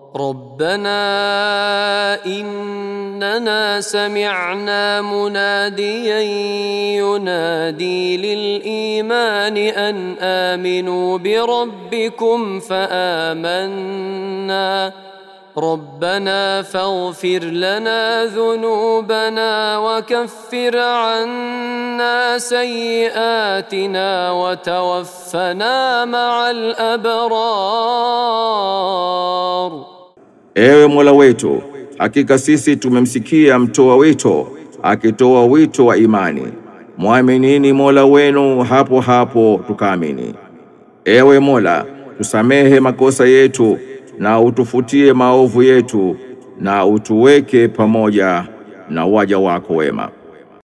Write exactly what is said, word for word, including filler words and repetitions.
ربنا إننا سمعنا مناديا ينادي للإيمان أن آمنوا بربكم فآمنا ربنا فاغفر لنا ذنوبنا وكفر عنا سيئاتنا وتوفنا مع الأبرار. Ewe Mola wetu, hakika sisi tumemsikia mtoa wito akitoa wito wa imani. Muaminini Mola wenu hapo hapo tukaamini. Ewe Mola, tusamehe makosa yetu na utufutie maovu yetu na utuweke pamoja na waja wako wema.